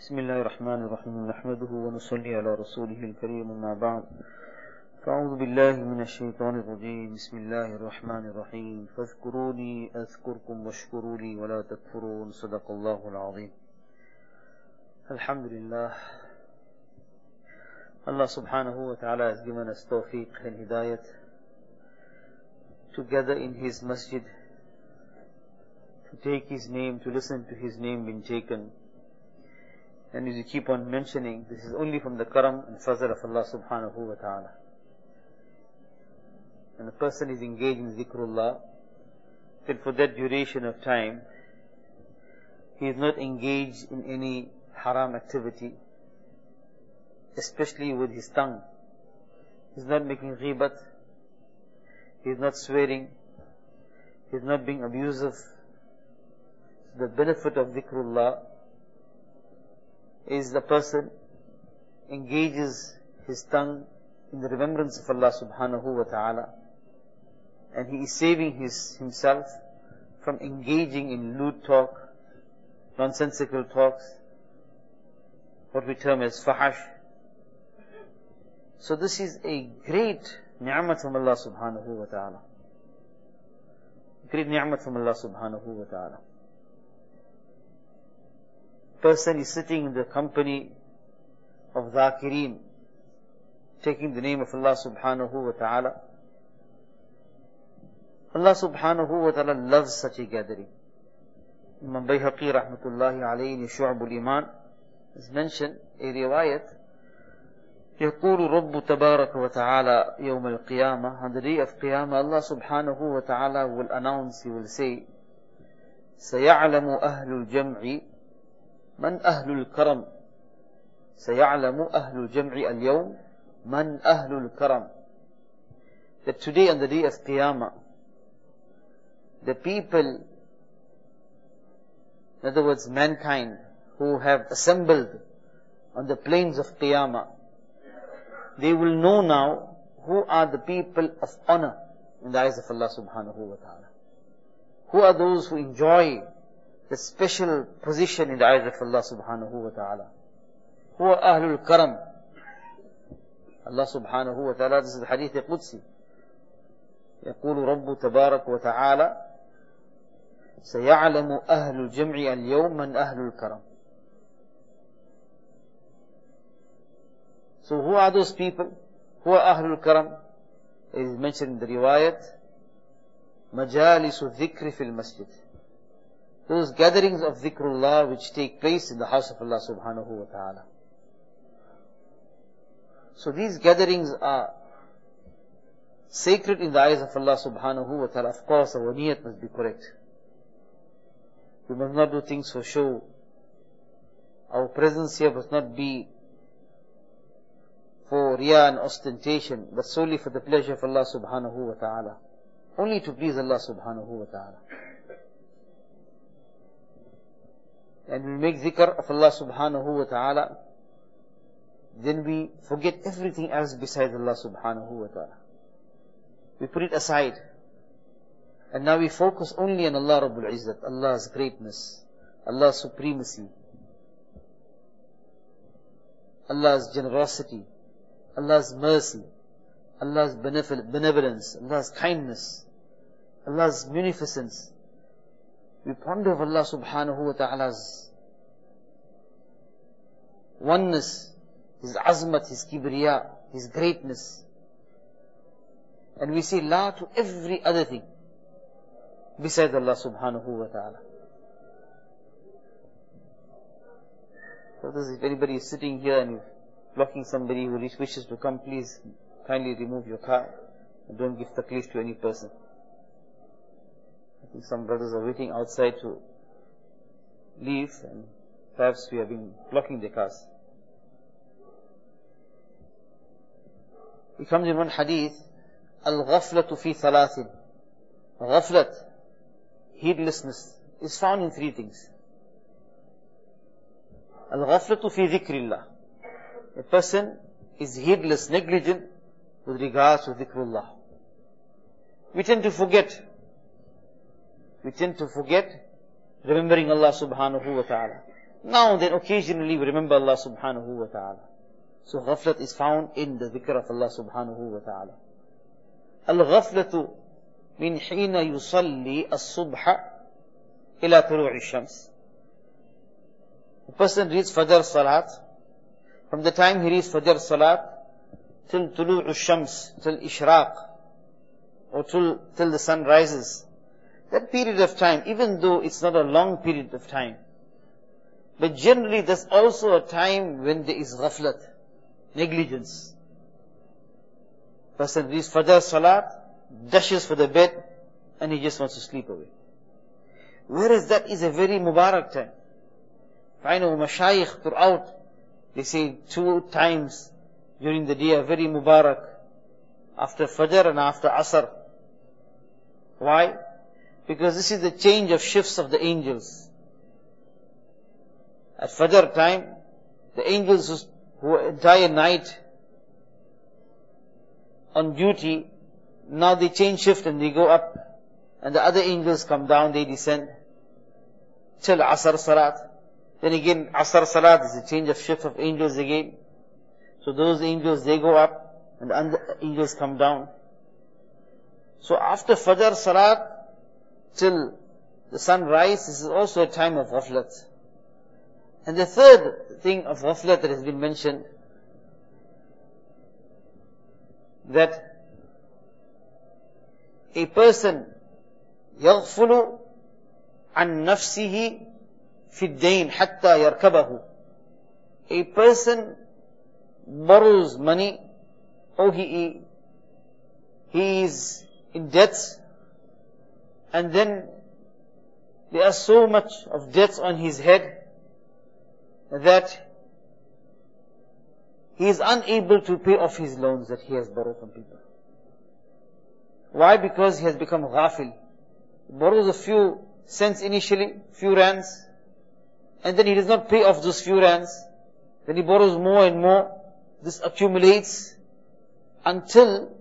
بسم الله الرحمن الرحيم نحمده ونصلي على رسوله الكريم أما بعد فأعوذ بالله من الشيطان الرجيم بسم الله الرحمن الرحيم فاذكروني أذكركم واشكروا لي ولا تكفرون صدق الله العظيم. Alhamdulillah, Allah subhanahu wa ta'ala has given us tawfiq and hidayat to gather in His masjid, to take His name, to listen to His name being taken. And as we keep on mentioning, this is only from the karam and fazl of Allah subhanahu wa ta'ala. When a person is engaged in zikrullah, then for that duration of time, he is not engaged in any haram activity, especially with his tongue. He is not making ghibat, he is not swearing, he is not being abusive. The benefit of zikrullah is the person engages his tongue in the remembrance of Allah subhanahu wa ta'ala, and he is saving himself from engaging in lewd talk, nonsensical talks, what we term as fahash. So this is a great ni'mat from Allah subhanahu wa ta'ala. Great ni'mat from Allah subhanahu wa ta'ala. Person is sitting in the company of dhakireen, taking the name of Allah subhanahu wa ta'ala. Allah subhanahu wa ta'ala loves such a gathering. Imam Bayhaqi rahmatullahi alayhi in Shu'abul Iman has mentioned a riwayat, يقول رب تبارك وتعالى يوم القيامة, on the day of Qiyamah, Allah subhanahu wa ta'ala will announce, He will say, سيعلم أهل الجمع من أهل الكرم. سيعلم أهل الجمع اليوم من أهل الكرم. That today on the day of Qiyamah, the people, in other words mankind, who have assembled on the plains of Qiyamah, they will know now who are the people of honor in the eyes of Allah subhanahu wa ta'ala. Who are those who enjoy the special position in the eyes of Allah subhanahu wa ta'ala. Who are Ahlul Karam? Allah subhanahu wa ta'ala, this is the hadith al-Qudsi. يقول رب تبارك وتعالى سيعلم أهل الجمع اليوم من أهل الكرم. So who are those people? Who are Ahlul Karam? It is mentioned in the riwayat, مجالس الذكر في المسجد. Those gatherings of dhikrullah which take place in the house of Allah subhanahu wa ta'ala. So these gatherings are sacred in the eyes of Allah subhanahu wa ta'ala. Of course, our niyat must be correct. We must not do things for show. Our presence here must not be for riyah and ostentation, but solely for the pleasure of Allah subhanahu wa ta'ala. Only to please Allah subhanahu wa ta'ala. And we make dhikr of Allah subhanahu wa ta'ala, then we forget everything else besides Allah subhanahu wa ta'ala. We put it aside. And now we focus only on Allah Rabbul Izzat, Allah's greatness, Allah's supremacy, Allah's generosity, Allah's mercy, Allah's benevolence, Allah's kindness, Allah's munificence. We ponder of Allah subhanahu wa ta'ala's oneness, His azmat, His kibriya, His greatness. And we say la to every other thing besides Allah subhanahu wa ta'ala. So this, if anybody is sitting here and blocking somebody who wishes to come, please kindly remove your car and don't give taklif to any person. I think some brothers are waiting outside to leave, and perhaps we have been blocking their cars. It comes in one hadith, Al-ghaflatu fi thalathin. Ghaflat, heedlessness, is found in three things. Al-ghaflatu fi dhikrillah. A person is heedless, negligent with regards to dhikrullah. We tend to forget. We tend to forget remembering Allah subhanahu wa ta'ala. Now and then occasionally we remember Allah subhanahu wa ta'ala. So ghaflat is found in the dhikr of Allah subhanahu wa ta'ala. Al-ghaflatu min hina yusalli as-subha ila tulu'i shams. A person reads Fajr Salat. From the time he reads Fajr Salat till tulu'u shams, till ishraq, or till the sun rises. That period of time, even though it's not a long period of time, but generally there's also a time when there is ghaflat, negligence. Person reads Fajr Salat, dashes for the bed, and he just wants to sleep away. Whereas that is a very Mubarak time. I know Mashayikh throughout, they say 2 times during the day are very Mubarak, after Fajr and after Asr. Why? Because this is the change of shifts of the angels. At Fajr time, the angels who are entire night on duty, now they change shift and they go up, and the other angels come down, they descend till Asr Salat. Then again, Asr Salat is a change of shift of angels again. So those angels, they go up, and the other angels come down. So after Fajr Salat till the sun rises, this is also a time of ghaflat. And the third thing of ghaflat that has been mentioned, that a person يغفل عن نفسه في الدين حتى يركبه. A person borrows money, or he is in debts, and then there are so much of debts on his head that he is unable to pay off his loans that he has borrowed from people. Why? Because he has become ghafil. He borrows a few cents initially, few rands, and then he does not pay off those few rands. Then he borrows more and more. This accumulates until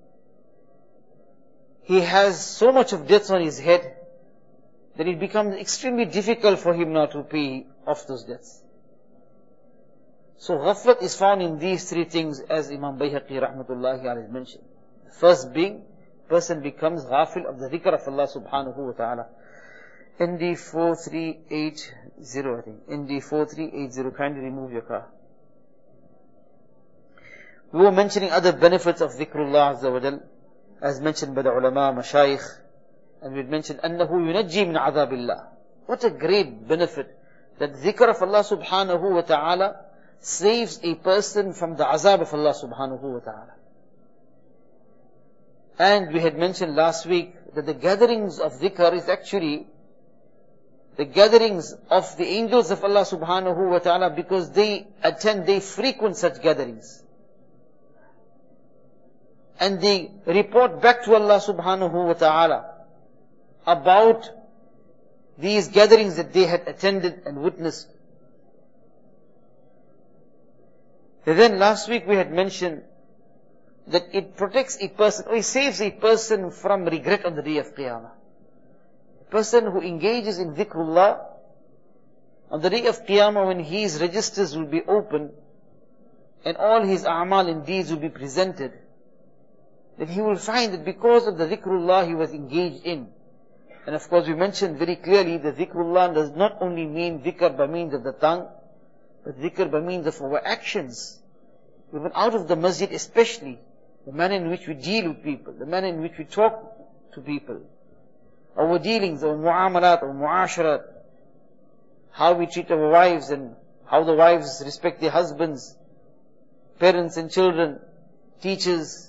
he has so much of debts on his head that it becomes extremely difficult for him now to pay off those debts. So ghaflat is found in these 3 things, as Imam Bayhaqi rahmatullahi alayhi mentioned. The first being, person becomes ghafil of the dhikr of Allah subhanahu wa ta'ala. ND 4380, I think. ND 4380, kindly remove your car. We were mentioning other benefits of dhikrullah azza wa jal, as mentioned by the ulama, mashayikh, and we mentioned أنه ينجي من عذاب الله. What a great benefit that dhikr of Allah subhanahu wa ta'ala saves a person from the azab of Allah subhanahu wa ta'ala. And we had mentioned last week that the gatherings of dhikr is actually the gatherings of the angels of Allah subhanahu wa ta'ala, because they frequent such gatherings. And they report back to Allah subhanahu wa ta'ala about these gatherings that they had attended and witnessed. And then last week we had mentioned that it protects a person, or it saves a person from regret on the day of Qiyamah. A person who engages in dhikrullah, on the day of Qiyamah, when his registers will be open and all his a'mal and deeds will be presented, that he will find that because of the dhikrullah he was engaged in. And of course we mentioned very clearly that dhikrullah does not only mean dhikr by means of the tongue, but dhikr by means of our actions. Even out of the masjid especially, the manner in which we deal with people, the manner in which we talk to people, our dealings, our mu'amalat, our mu'asharat, how we treat our wives and how the wives respect their husbands, parents and children, teachers.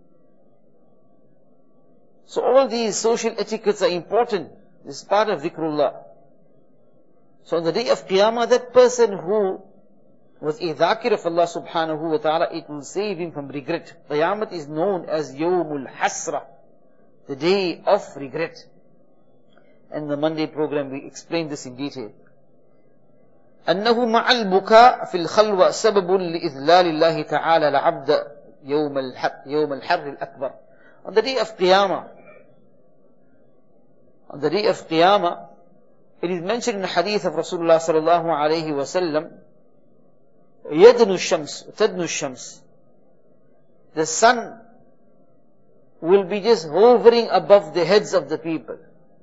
So all these social etiquettes are important. This is part of dhikrullah. So on the day of Qiyamah, that person who was a dhakir of Allah subhanahu wa ta'ala, it will save him from regret. Qiyamah is known as Yawmul Hasra, the day of regret. In the Monday program we explained this in detail. أنه مع البكاء في الخلوة سبب لإذلال الله تعالى العبد يوم الحر الأكبر. On the day of Qiyamah, it is mentioned in the hadith of Rasulullah sallallahu alayhi wa sallam, يَدْنُ الشَّمْسُ تَدْنُ الشَّمْسُ. The sun will be just hovering above the heads of the people.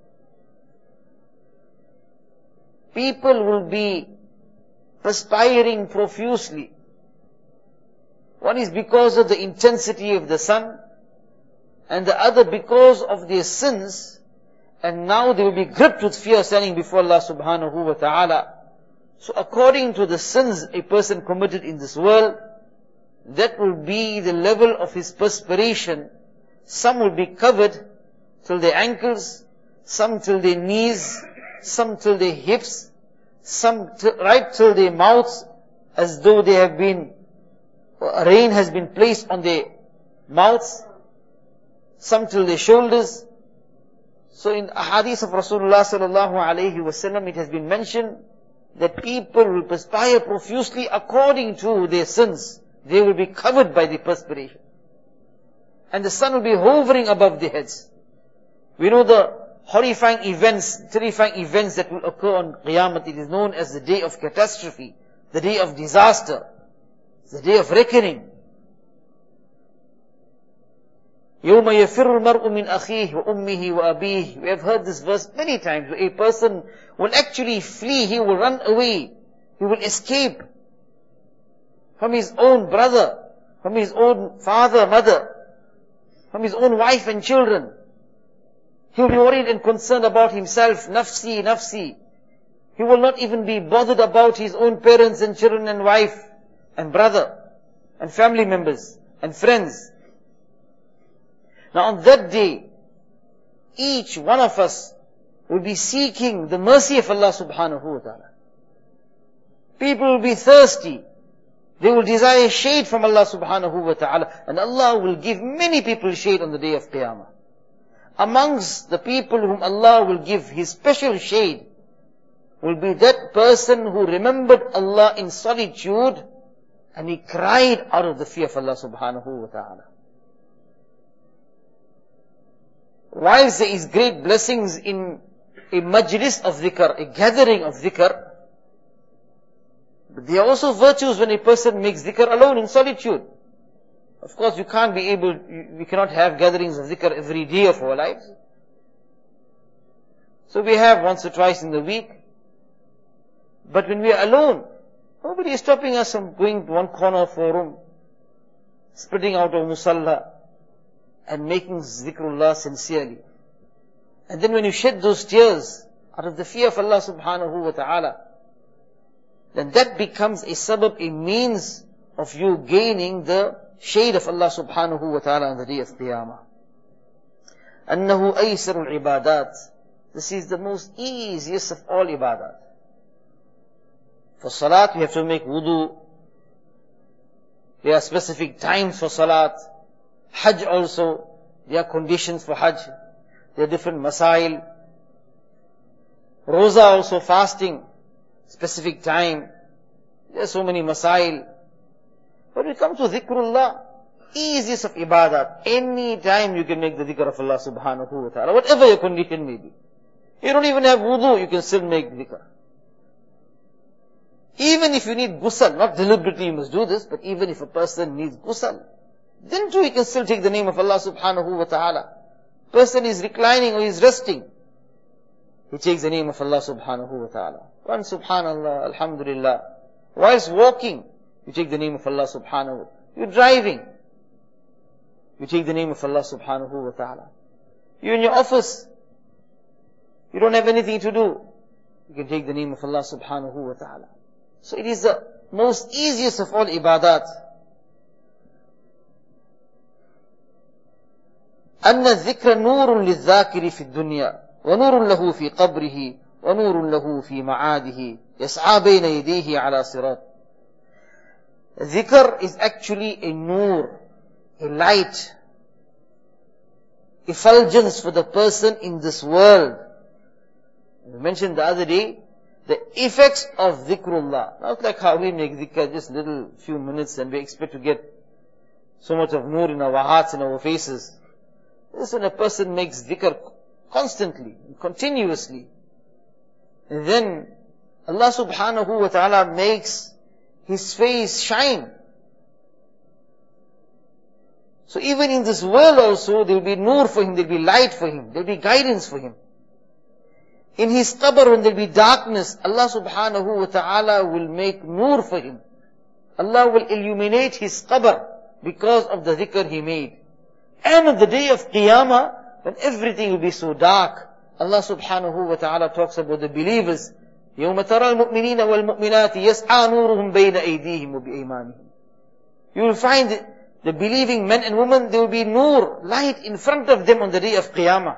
People will be perspiring profusely. One is because of the intensity of the sun, and the other because of their sins, and now they will be gripped with fear standing before Allah subhanahu wa ta'ala. So according to the sins a person committed in this world, that will be the level of his perspiration. Some will be covered till their ankles, some till their knees, some till their hips, some right till their mouths, as though they have been, rain has been placed on their mouths, some till their shoulders. So in a hadith of Rasulullah sallallahu alayhi wa sallam, it has been mentioned that people will perspire profusely according to their sins. They will be covered by the perspiration. And the sun will be hovering above their heads. We know the horrifying events, terrifying events that will occur on Qiyamah. It is known as the day of catastrophe, the day of disaster, the day of reckoning. يَوْمَ يَفِرُّ الْمَرْءُ مِنْ أَخِيهِ وَأُمِّهِ وَأَبِيهِ. We have heard this verse many times. A person will actually flee, he will run away, he will escape from his own brother, from his own father, mother, from his own wife and children. He will be worried and concerned about himself, nafsi, nafsi. He will not even be bothered about his own parents and children and wife and brother and family members and friends. Now on that day, each one of us will be seeking the mercy of Allah subhanahu wa ta'ala. People will be thirsty. They will desire shade from Allah subhanahu wa ta'ala. And Allah will give many people shade on the day of Qiyamah. Amongst the people whom Allah will give His special shade will be that person who remembered Allah in solitude and he cried out of the fear of Allah subhanahu wa ta'ala. Whilst there is great blessings in a majlis of dhikr, a gathering of dhikr, but there are also virtues when a person makes dhikr alone in solitude. Of course, we cannot have gatherings of dhikr every day of our lives. So we have once or twice in the week. But when we are alone, nobody is stopping us from going to one corner of our room, spreading out our musalla, and making zikrullah sincerely. And then when you shed those tears out of the fear of Allah subhanahu wa ta'ala, then that becomes a sabab, a means of you gaining the shade of Allah subhanahu wa ta'ala on the day of Qiyamah. أَنَّهُ أَيْسَرُ الْعِبَادَاتِ. This is the most easiest of all ibadat. For salat, you have to make wudu. There are specific times for salat. Hajj also, there are conditions for Hajj. There are different masail. Roza also, fasting, specific time. There are so many masail. But when it comes to dhikrullah, easiest of ibadat, any time you can make the dhikr of Allah subhanahu wa ta'ala, whatever your condition may be. You don't even have wudu, you can still make dhikr. Even if you need ghusl, not deliberately you must do this, but even if a person needs ghusl, then too he can still take the name of Allah subhanahu wa ta'ala. Person is reclining or is resting, he takes the name of Allah subhanahu wa ta'ala. One subhanallah, alhamdulillah. Whilst walking, you take the name of Allah subhanahu wa ta'ala. You're driving, you take the name of Allah subhanahu wa ta'ala. You're in your office, you don't have anything to do, you can take the name of Allah subhanahu wa ta'ala. So it is the most easiest of all ibadat. أن الذكر نور للذاكر في الدنيا ونور له في قبره ونور له في معاده يسعى بين يديه على صراط. Dhikr is actually a nur, a light, effulgence for the person in this world. We mentioned the other day, the effects of dhikrullah. Not like how we make dhikr just little few minutes and we expect to get so much of nur in our hearts, in our faces. This is when a person makes dhikr constantly, continuously. then Allah subhanahu wa ta'ala makes His face shine. So even in this world also, there will be nur for him, there will be light for him, there will be guidance for him. In his qabr, when there will be darkness, Allah subhanahu wa ta'ala will make nur for him. Allah will illuminate his qabr because of the dhikr he made. And on the day of Qiyamah, when everything will be so dark, Allah subhanahu wa ta'ala talks about the believers. يَوْمَ تَرَى الْمُؤْمِنِينَ وَالْمُؤْمِنَاتِ يَسْعَى نُورُهُمْ بَيْنَ أَيْدِيهِمْ وَبِأَيْمَانِهِمْ. You will find the believing men and women, there will be nur, light in front of them on the day of Qiyamah.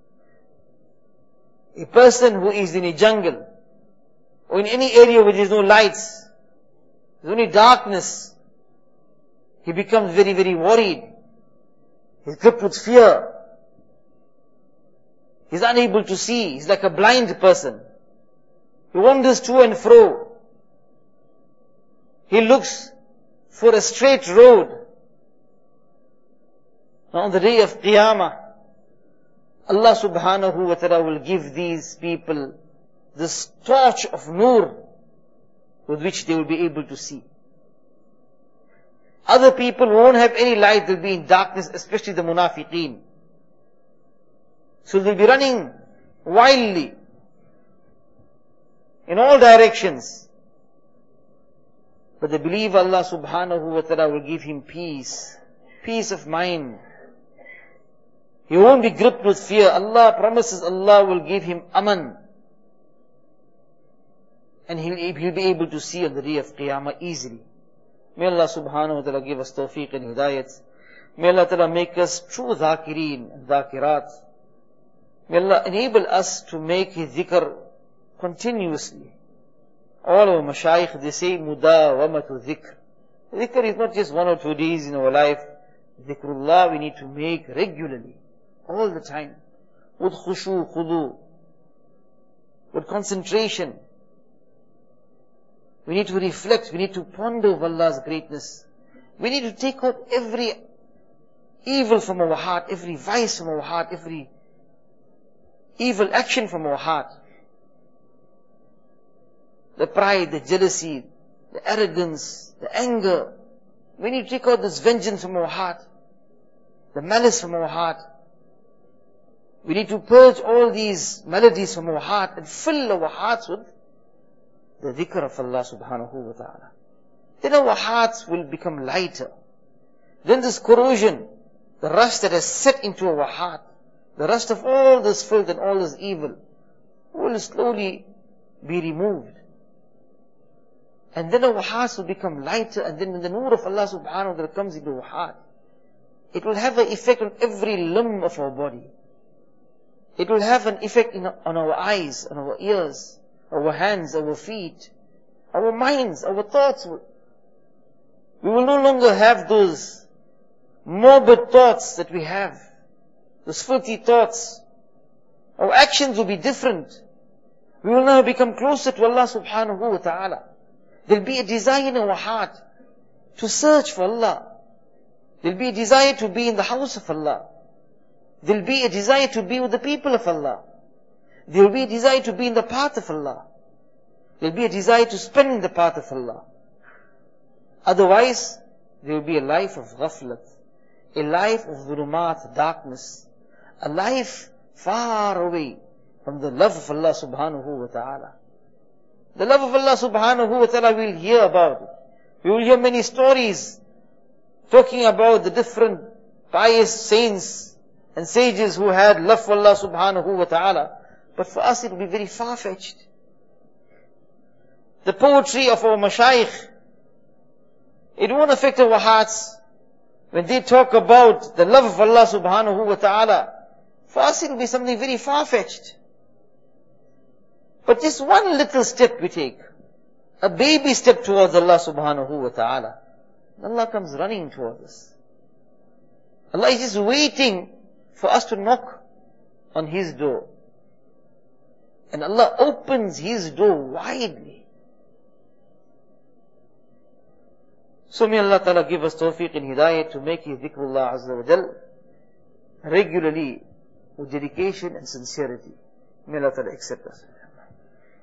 A person who is in a jungle, or in any area where there is no lights, there's only darkness, he becomes very, very worried. He's gripped with fear. He's unable to see. He's like a blind person. He wanders to and fro. He looks for a straight road. Now on the day of Qiyamah, Allah subhanahu wa ta'ala will give these people this torch of nur with which they will be able to see. Other people won't have any light, they'll be in darkness, especially the munafiqeen. So they'll be running wildly in all directions. But the believer, Allah subhanahu wa ta'ala will give him peace, peace of mind. He won't be gripped with fear. Allah promises Allah will give him aman. And he'll be able to see on the day of Qiyamah easily. May Allah subhanahu wa ta'ala give us tawfiq and hidayat. May Allah ta'ala make us true dhakireen and dhakirat. May Allah enable us to make His dhikr continuously. All our mashayikh, they say, mudawamatu dhikr. Dhikr is not just 1 or 2 days in our life. Dhikrullah we need to make regularly, all the time. With khushu, khudu. With concentration. We need to reflect, we need to ponder over Allah's greatness. We need to take out every evil from our heart, every vice from our heart, every evil action from our heart. The pride, the jealousy, the arrogance, the anger. We need to take out this vengeance from our heart, the malice from our heart. We need to purge all these maladies from our heart and fill our hearts with the dhikr of Allah subhanahu wa ta'ala. Then our hearts will become lighter. Then this corrosion, the rust that has set into our heart, the rust of all this filth and all this evil, will slowly be removed. And then our hearts will become lighter, and then when the nur of Allah subhanahu wa ta'ala comes into our heart, it will have an effect on every limb of our body. It will have an effect on our eyes, on our ears, our hands, our feet, our minds, our thoughts. We will no longer have those morbid thoughts that we have, those filthy thoughts. Our actions will be different. We will now become closer to Allah subhanahu wa ta'ala. There will be a desire in our heart to search for Allah. There will be a desire to be in the house of Allah. There will be a desire to be with the people of Allah. There will be a desire to be in the path of Allah. There will be a desire to spend in the path of Allah. Otherwise, there will be a life of ghaflat, a life of dhulumat, darkness, a life far away from the love of Allah subhanahu wa ta'ala. The love of Allah subhanahu wa ta'ala we'll hear about it. We will hear many stories talking about the different pious saints and sages who had love for Allah subhanahu wa ta'ala. But for us it will be very far-fetched. The poetry of our mashayikh, it won't affect our hearts. When they talk about the love of Allah subhanahu wa ta'ala, for us it will be something very far-fetched. But just one little step we take, a baby step towards Allah subhanahu wa ta'ala, Allah comes running towards us. Allah is just waiting for us to knock on His door. And Allah opens His door widely. So may Allah ta'ala give us tawfiq and hidayah to make His dhikrullah azza wa jal regularly with dedication and sincerity. May Allah ta'ala accept us.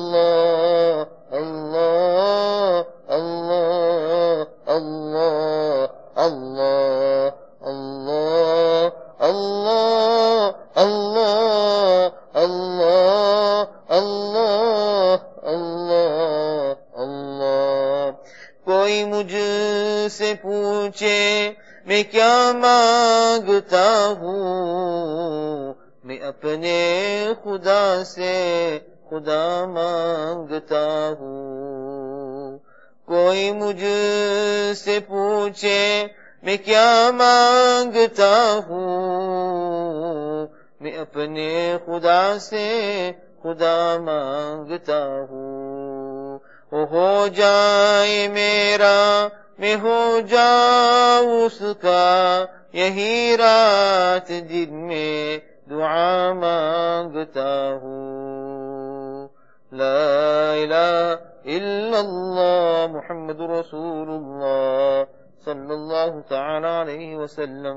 मुझ से पूछे मैं क्या मांगता हूँ, मैं अपने खुदा से खुदा मांगता हूँ। कोई मुझ से पूछे मैं क्या मांगता हूँ, मैं अपने खुदा से खुदा मांगता हूँ। वो हो जाए मेरा मैं हो जाऊँ उसका, यही रात दिन में दुआ मांगता हूँ। ला इलाहा इल्लल्लाह मुहम्मदुर रसूलुल्लाह सल्लल्लाहु तआला अलैहि वसल्लम।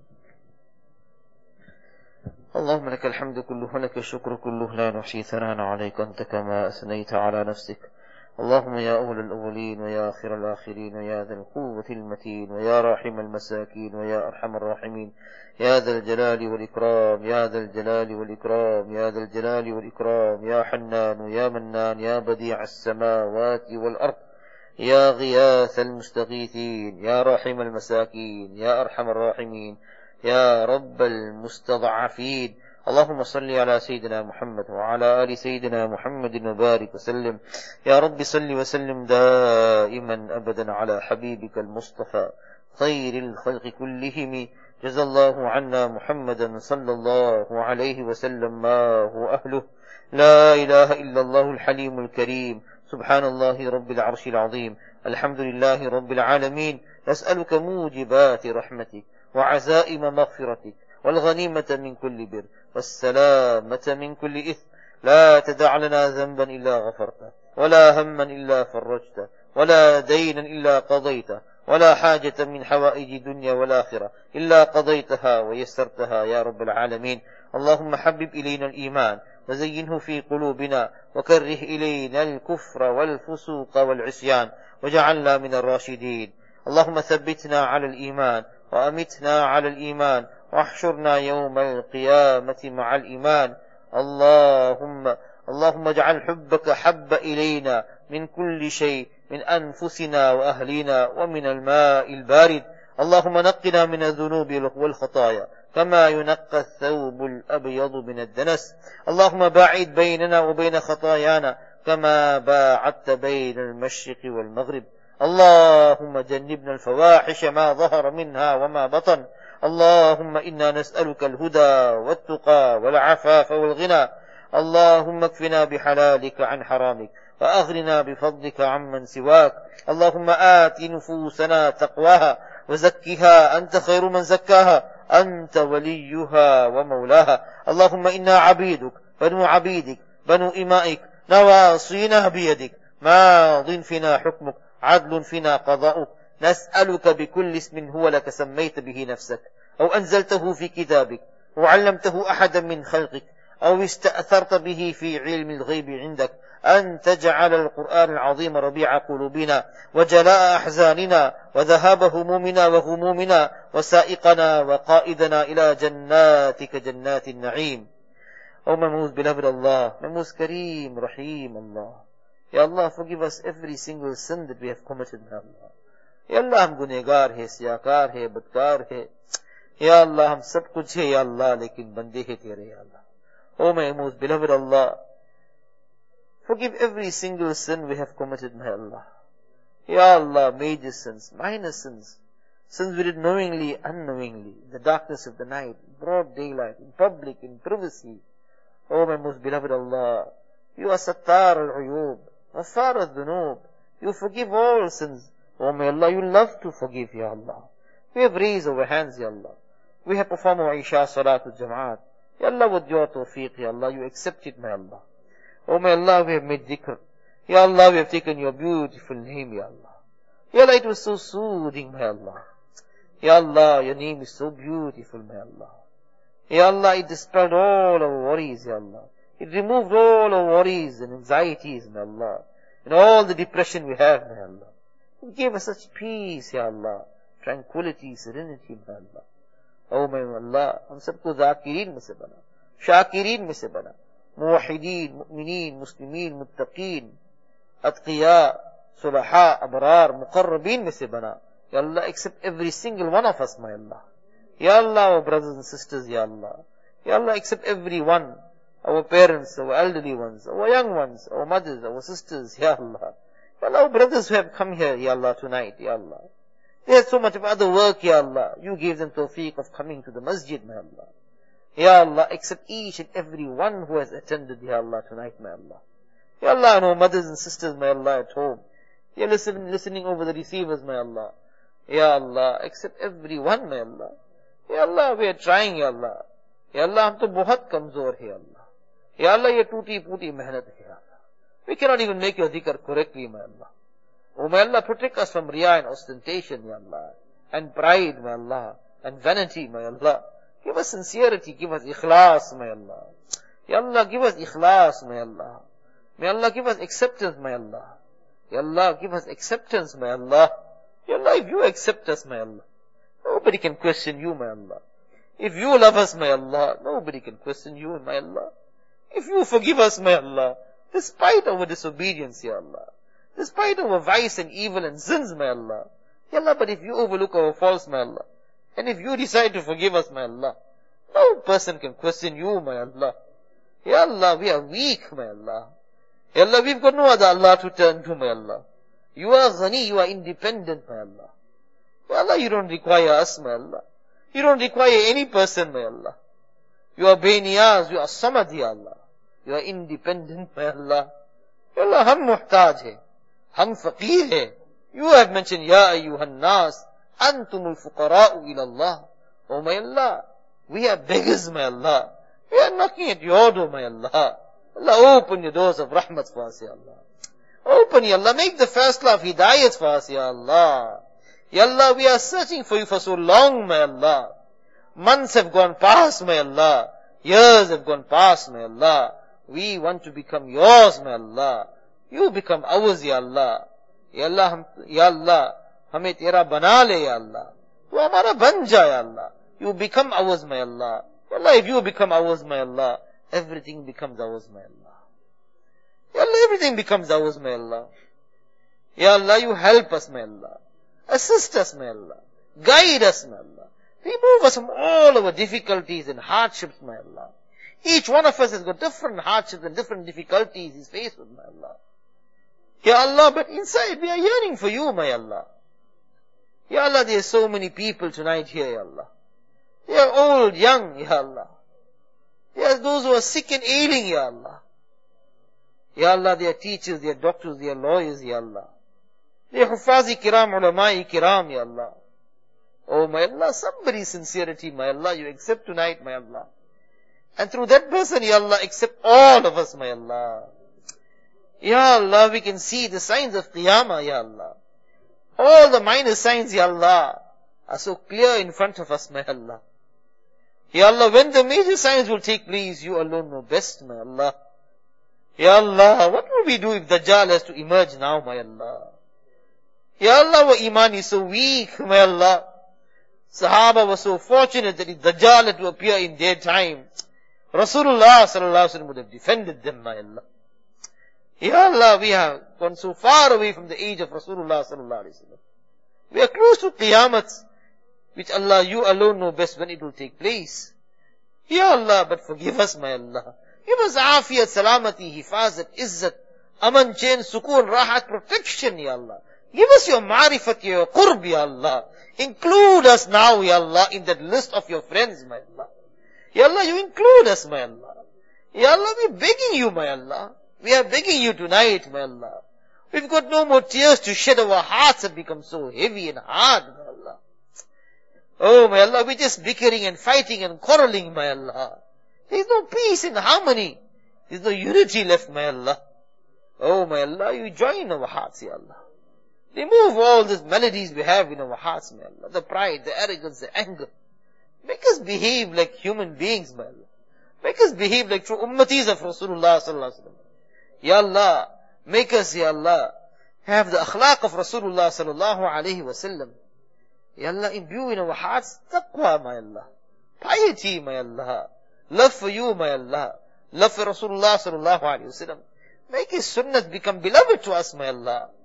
اللهم لك الحمد كله ولك الشكر كله لا نحصي ثناء عليك أنت كما أثنيت على نفسك. اللهم يا أول الأولين ويا آخر الآخرين ويا ذا القوة المتين ويا راحم المساكين ويا أرحم الراحمين، يا ذا الجلال والإكرام، يا ذا الجلال والإكرام، يا ذا الجلال والإكرام، يا حنان ويا منان، يا بديع السماوات والأرض، يا غياث المستغيثين، يا راحم المساكين، يا أرحم الراحمين، يا رب المستضعفين. اللهم صل على سيدنا محمد وعلى آل سيدنا محمد وبارك وسلم. يا رب صل وسلم دائما أبدا على حبيبك المصطفى خير الخلق كلهم. جزا الله عنا محمدا صلى الله عليه وسلم ما هو أهله. لا إله إلا الله الحليم الكريم، سبحان الله رب العرش العظيم، الحمد لله رب العالمين. نسألك موجبات رحمتك وعزائم مغفرتك والغنيمة من كل بر والسلامة من كل إثم. لا تدع لنا ذنبا إلا غفرته، ولا هما إلا فرجته، ولا دينا إلا قضيته، ولا حاجة من حوائج دنيا والآخرة إلا قضيتها ويسرتها يا رب العالمين. اللهم حبب إلينا الإيمان وزينه في قلوبنا، وكره إلينا الكفر والفسوق والعصيان، وجعلنا من الراشدين. اللهم ثبتنا على الإيمان وأمتنا على الإيمان، واحشرنا يوم القيامة مع الإيمان. اللهم اجعل حبك حب إلينا من كل شيء، من أنفسنا وأهلنا ومن الماء البارد. اللهم نقنا من الذنوب والخطايا كما ينقى الثوب الأبيض من الدنس. اللهم باعد بيننا وبين خطايانا كما باعدت بين المشرق والمغرب. اللهم جنبنا الفواحش ما ظهر منها وما بطن. اللهم إنا نسألك الهدى والتقى والعفاف والغنى. اللهم اكفنا بحلالك عن حرامك، وأغننا بفضلك عمن سواك. اللهم آت نفوسنا تقواها وزكها أنت خير من زكاها، أنت وليها ومولاها. اللهم إنا عبيدك بنو عبيدك بنو إمائك، نواصينا بيدك، ماض فينا حكمك، عدل فينا قضاؤك. نسألك بكل اسم هو لك سميت به نفسك، أو أنزلته في كتابك، أو علمته أحدا من خلقك، أو استأثرت به في علم الغيب عندك، أن تجعل القرآن العظيم ربيع قلوبنا وجلاء أحزاننا وذهاب همومنا وغمومنا، وسائقنا وقائدنا إلى جناتك جنات النعيم. Oh my most beloved Allah, my most Kareem, Rahim Allah. Ya Allah, forgive us every single sin that we have committed, Ya Allah. Ya Allah, हम गुनहगार है, सियाकार है, बदकार है. Ya Allah, हम सब कुछ है, Ya Allah, लेकिन बंदे है तेरे, Ya Allah. Oh my most beloved Allah, forgive every single sin we have committed, my Allah. Ya Allah, major sins, minor sins, sins we did knowingly, unknowingly, in the darkness of the night, broad daylight, in public, in privacy. Oh my most beloved Allah, you are Sattar al-Uyub, Ghaffar al-Dhunub, you forgive all sins. Oh my Allah, you love to forgive, Ya Allah. We have raised our hands, Ya Allah. We have performed our Isha Salatul Jama'at. Ya Allah, with your tawfiq, Ya Allah, you accept it, my Allah. Oh my Allah, we have made dhikr. Ya Allah, we have taken your beautiful name, Ya Allah. Ya Allah, it was so soothing, my Allah. Ya Allah, your name is so beautiful, my Allah. Ya Allah, it dispelled all our worries, Ya Allah. It removed all our worries and anxieties, my Allah. And all the depression we have, my Allah. It gave us such peace, Ya Allah. Tranquility, serenity, my Allah. Oh my Allah, हम सबको ज़ाकिरीन में से बना, शाकिरीन में से बना, मुवहिदीन, मुमिनीन, मुस्लिमीन, मुत्तकीन, अत्किया, Sulaha, Abrar, Muqarrabeen mein se bana. Ya Allah, accept every single one of us, my Allah. Ya Allah, our brothers and sisters, Ya Allah. Ya Allah, accept every one. Our parents, our elderly ones, our young ones, our mothers, our sisters, Ya Allah. Ya Allah, our brothers who have come here, Ya Allah, tonight, Ya Allah. They had so much of other work, Ya Allah. You gave them tawfiq of coming to the masjid, my Allah. Ya Allah, accept each and every one who has attended, Ya Allah, tonight, my Allah. Ya Allah, and our mothers and sisters, my Allah, at home. They are listening over the receivers, my Allah. Ya Allah, accept every one, my Allah. Ya Allah, we are trying, Ya Allah. Ya Allah, hum to bahut kamzor hai, Ya Allah. Ya Allah, ye tooti-pooti mehnat hai, Ya Allah. We cannot even make your dhikr correctly, my Allah. Oh, my Allah, protect us from riya and ostentation, Ya Allah. And pride, my Allah. And vanity, my Allah. Give us sincerity, give us ikhlas, my Allah. Ya Allah, give us ikhlas, my Allah. May Allah give us acceptance, my Allah. Ya Allah, give us acceptance, my Allah. Ya Allah, if you accept us, my Allah, nobody can question you, my Allah. If you love us, my Allah, nobody can question you, my Allah. If you forgive us, my Allah, despite our disobedience, Ya Allah, despite our vice and evil and sins, my Allah, Ya Allah, but if you overlook our faults, my Allah, and if you decide to forgive us, my Allah, no person can question you, my Allah. Ya Allah, we are weak, my Allah. Ya Allah, we've got no other Allah to turn to, my Allah. You are ghani, you are independent, my Allah. Ya Allah, you don't require us, my Allah. You don't require any person, my Allah. You are beniyaz, you are samad, Ya Allah. You are independent, my Allah. Ya Allah, hum muhtaj hai. Hum faqir hai. You have mentioned, Ya ayyuhan nas, antumul fuqara'u ila Allah. Oh, my Allah, we are beggars, my Allah. We are knocking at your door, my Allah. Allah, open your doors of rahmat for us, Ya Allah. Open, Ya Allah. Make the first of hidayat for us, Ya Allah. Ya Allah, we are searching for you for so long, my Allah. Months have gone past, my Allah. Years have gone past, my Allah. We want to become yours, my Allah. You become ours, Ya Allah. Ya Allah, hame tera bana le, Ya Allah. Tu hamara ban ja, Ya Allah. You become ours, my Allah. Ya Allah, if you become ours, my Allah, everything becomes ours, my Allah. Ya Allah, everything becomes ours, my Allah. Ya Allah, you help us, my Allah. Assist us, my Allah. Guide us, my Allah. Remove us from all our difficulties and hardships, my Allah. Each one of us has got different hardships and different difficulties he's faced with, my Allah. Ya Allah, but inside we are yearning for you, my Allah. Ya Allah, there are so many people tonight here, Ya Allah. They are old, young, Ya Allah. There are those who are sick and ailing, Ya Allah. Ya Allah, they are teachers, they are doctors, they are lawyers, Ya Allah. They are hufazi kiram, ulama'i kiram, Ya Allah. Oh, my Allah, somebody's sincerity, my Allah, you accept tonight, my Allah. And through that person, Ya Allah, accept all of us, my Allah. Ya Allah, we can see the signs of Qiyamah, Ya Allah. All the minor signs, Ya Allah, are so clear in front of us, my Allah. Ya Allah, when the major signs will take place, you alone know best, my Allah. Ya Allah, what will we do if Dajjal has to emerge now, my Allah? Ya Allah, our iman is so weak, my Allah. Sahaba were so fortunate that if Dajjal had to appear in their time, Rasulullah sallallahu alaihi wasallam would have defended them, my Allah. Ya Allah, we have gone so far away from the age of Rasulullah sallallahu alaihi wasallam. We are close to Qiyamah, which Allah, you alone know best when it will take place. Ya Allah, but forgive us, my Allah. Give us afiyat, salamati, hifazat, izzat, aman, chain, sukoon, rahat, protection, Ya Allah. Give us your ma'rifat, your qurb, Ya Allah. Include us now, Ya Allah, in that list of your friends, my Allah. Ya Allah, you include us, my Allah. Ya Allah, we're begging you, my Allah. We are begging you tonight, my Allah. We've got no more tears to shed. Our hearts have become so heavy and hard, my Allah. Oh, my Allah, we're just bickering and fighting and quarreling, my Allah. There's no peace and harmony. There's no unity left, my Allah. Oh, my Allah, you join our hearts, Ya Allah. Remove all these melodies we have in our hearts, my Allah. The pride, the arrogance, the anger. Make us behave like human beings, my Allah. Make us behave like true ummatis of Rasulullah sallallahu alaihi wasallam. Ya Allah, make us, Ya Allah, have the akhlaq of Rasulullah sallallahu alaihi wasallam. Ya Allah, imbue in our hearts taqwa, my Allah. Piety, my Allah. Love for you, my Allah. Love for Rasulullah sallallahu alaihi wasallam. Make his sunnah become beloved to us, my Allah.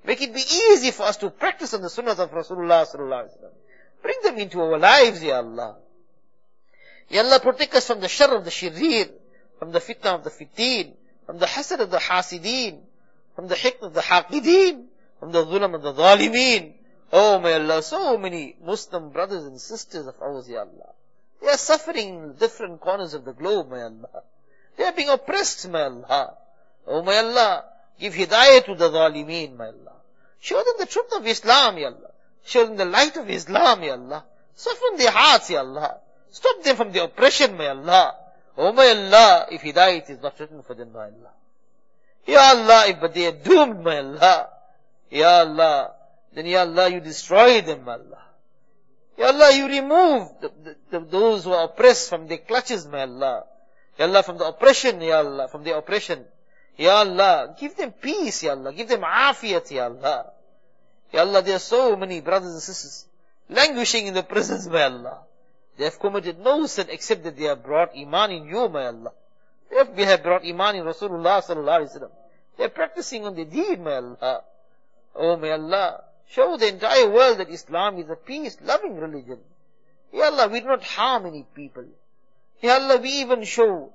Make it be easy for us to practice on the sunnahs of Rasulullah sallallahu alaihi wasallam. Bring them into our lives, Ya Allah. Ya Allah, protect us from the shar of the shirir, from the fitna of the fitin, from the hasad of the hasideen, from the hiqd of the haqideen, from the dhulam of the zalimeen. Oh my Allah, so many Muslim brothers and sisters of ours, Ya Allah. They are suffering in different corners of the globe, my Allah. They are being oppressed, my Allah. Oh my Allah, give hidayah to the zalimeen, my Allah. Show them the truth of Islam, Ya Allah. Show them the light of Islam, Ya Allah. Soften their hearts, Ya Allah. Stop them from the oppression, my Allah. Oh my Allah, if hidayah is not written for them, my Allah. Ya Allah, if but they are doomed, my Allah. Ya Allah, then Ya Allah, you destroy them, my Allah. Ya Allah, you remove those who are oppressed from their clutches, my Allah. Ya Allah, from the oppression, Ya Allah, from their oppression. Ya Allah, give them peace, Ya Allah. Give them afiyat, Ya Allah. Ya Allah, there are so many brothers and sisters languishing in the prisons, my Allah. They have committed no sin except that they have brought iman in you, my Allah. They have brought iman in Rasulullah sallallahu alaihi wasallam. They are practicing on the deen, my Allah. Oh, my Allah, show the entire world that Islam is a peace-loving religion. Ya Allah, we do not harm any people. Ya Allah, we even show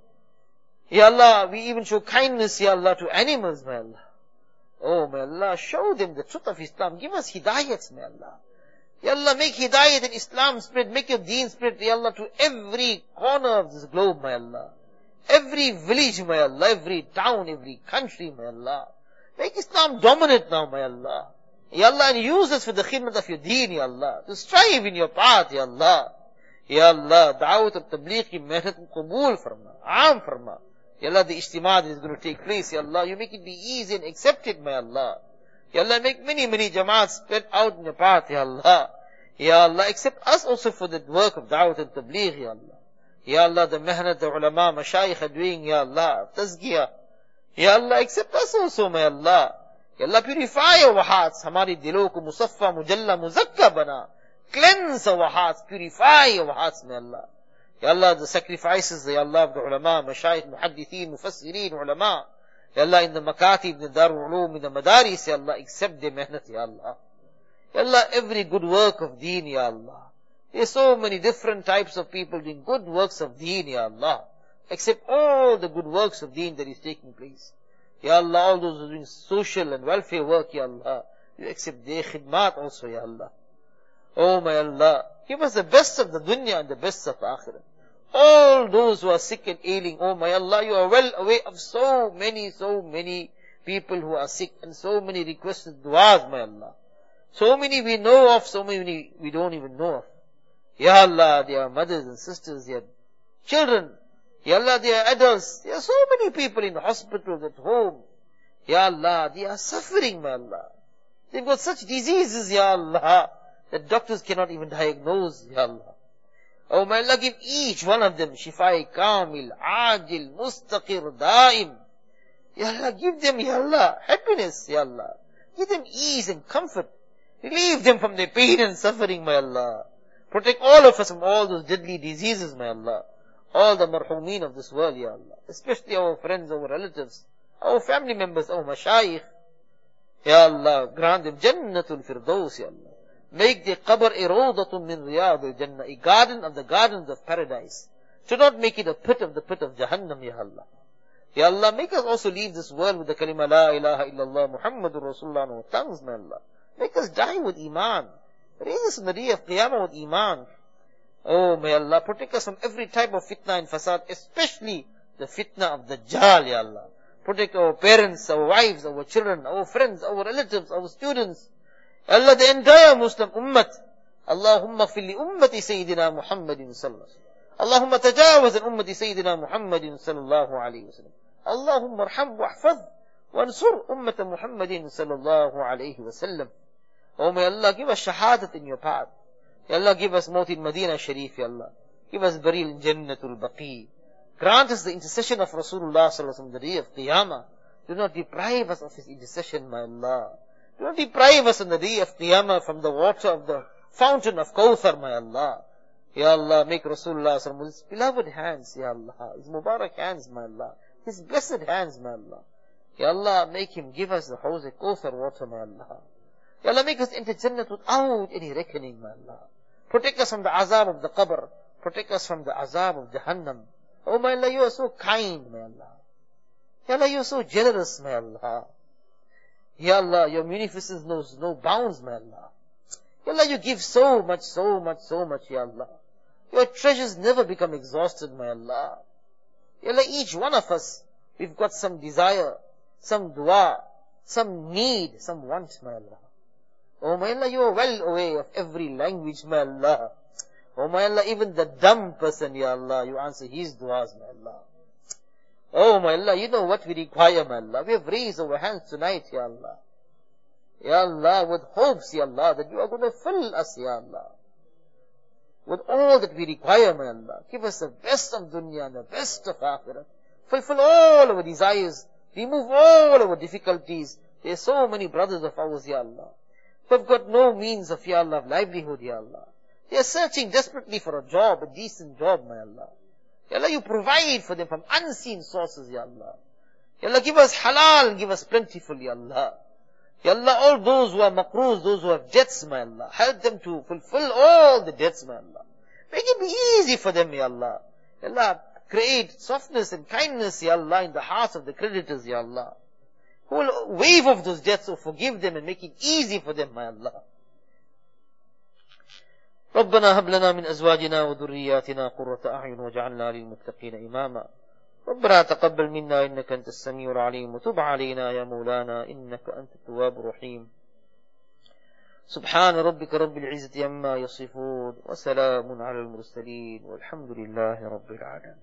kindness, Ya Allah, to animals, my Allah. Oh, my Allah, show them the truth of Islam. Give us hidayat, my Allah. Ya Allah, make hidayat and Islam spread, make your deen spread, Ya Allah, to every corner of this globe, my Allah. Every village, my Allah, every town, every country, my Allah. Make Islam dominant now, my Allah. Ya Allah, and use us for the khidmat of your deen, Ya Allah. To strive in your path, Ya Allah. Ya Allah, da'wat al-tabligh ki mehnat al-qabul farma, aam farma. Ya Allah, the ijtimā that is going to take place, Ya Allah, you make it be easy and accepted, my Allah. Ya Allah, make many, many jamaats spread out in your path, Ya Allah. Ya Allah, accept us also for the work of da'wat al-tabligh, Ya Allah. Ya Allah, the mehnat, the ulama, mashayikh are doing, Ya Allah, tazkiyah. Ya Allah, accept us also, my Allah. Ya Allah, purify our hearts. Hamari dilon ko musaffa, mujalla, muzakka bana. Cleanse our hearts, purify our hearts, my Allah. Ya Allah, the sacrifices, Ya Allah, of the ulama, mashayikh, muhaddithin, mufassirin, ulama. Ya Allah, in the makatib, in the darul ulum, in the madaris, Ya Allah, accept their mehnat, Ya Allah. Ya Allah, every good work of deen, Ya Allah. There are so many different types of people doing good works of deen, Ya Allah. Accept all the good works of deen that is taking place. Ya Allah, all those who are doing social and welfare work, Ya Allah, you accept their khidmat also, Ya Allah. Oh my Allah, give us the best of the dunya and the best of the akhirah. All those who are sick and ailing, oh my Allah, you are well aware of so many people who are sick and so many requested du'as, my Allah. So many we know of, so many we don't even know of. Ya Allah, they are mothers and sisters, they are children. Ya Allah, they are adults. There are so many people in hospitals, at home. Ya Allah, they are suffering, my Allah. They've got such diseases, Ya Allah, that doctors cannot even diagnose, Ya Allah. Oh my Allah, give each one of them shifai kamil, ajil, mustaqir, daim. Ya Allah, give them, Ya Allah, happiness, Ya Allah. Give them ease and comfort. Relieve them from their pain and suffering, my Allah. Protect all of us from all those deadly diseases, my Allah. All the marhumeen of this world, Ya Allah. Especially our friends, our relatives, our family members, our mashayikh. Ya Allah, grant them Jannatul Firdaus, Ya Allah. Make the qabr a rawdatun min riyad al-Jannah, a garden of the gardens of paradise. Do not make it a pit of the pit of Jahannam, Ya Allah. Ya Allah, make us also leave this world with the kalima La ilaha illallah Muhammadur Rasulullah on our tongues, my Allah. Make us die with Iman. Raise us in the day of Qiyamah with Iman. Oh, may Allah protect us from every type of fitna and fasad, especially the fitna of Dajjal, Ya Allah. Protect our parents, our wives, our children, our friends, our relatives, our students. Allah, the entire Muslim ummat. Allahumma fili ummati Sayyidina Muhammadin sallallahu alaihi wasallam. Allahumma tajawaz an ummati Sayyidina Muhammadin sallallahu alaihi wasallam. Allahumma arham wahfadh wansur ummata Muhammadin sallallahu alaihi wasallam. Oh, may Allah give us shahadat in your path. Ya Allah, give us maut in Medina Sharif, Ya Allah. Give us burial in Jannatul Baqi. Grant us the intercession of Rasulullah sallallahu alaihi wasallam the day of Qiyamah. Do not deprive us of his intercession, my Allah. Do not deprive us on the day of Qiyamah from the water of the fountain of Kawthar, my Allah. Ya Allah, make Rasulullah sallallahu alaihi wasallam his beloved hands, Ya Allah. His Mubarak hands, my Allah. His blessed hands, my Allah. Ya Allah, make him give us the Hawz al-Kawthar water, my Allah. Ya Allah, make us enter Jannah without any reckoning, my Allah. Protect us from the azab of the qabr. Protect us from the azab of Jahannam. Oh my Allah, you are so kind, my Allah. Ya Allah, you are so generous, my Allah. Ya Allah, your munificence knows no bounds, my Allah. Ya Allah, you give so much, so much, so much, Ya Allah. Your treasures never become exhausted, my Allah. Ya Allah, each one of us, we've got some desire, some dua, some need, some want, my Allah. Oh my Allah, you are well aware of every language, my Allah. Oh my Allah, even the dumb person, Ya Allah, you answer his duas, my Allah. Oh my Allah, you know what we require, my Allah. We have raised our hands tonight, Ya Allah. Ya Allah, with hopes, Ya Allah, that you are going to fill us, Ya Allah, with all that we require, my Allah. Give us the best of dunya and the best of akhirah. Fulfill all our desires. Remove all our difficulties. There are so many brothers of ours, Ya Allah, who have got no means of, Ya Allah, of livelihood, Ya Allah. They are searching desperately for a job, a decent job, my Allah. Ya Allah, you provide for them from unseen sources, Ya Allah. Ya Allah, give us halal, give us plentiful, Ya Allah. Ya Allah, all those who are maqroos, those who have debts, my Allah, help them to fulfill all the debts, my Allah. Make it be easy for them, Ya Allah. Ya Allah, create softness and kindness, Ya Allah, in the hearts of the creditors, Ya Allah, who will waive off those debts or forgive them and make it easy for them, my Allah. ربنا هب لنا من أزواجنا وذرياتنا قرة أعين واجعلنا للمتقين إماما ربنا تقبل منا إنك أنت السميع العليم وتب علينا يا مولانا إنك أنت التواب الرحيم سبحان ربك رب العزة عما يصفون وسلام على المرسلين والحمد لله رب العالمين.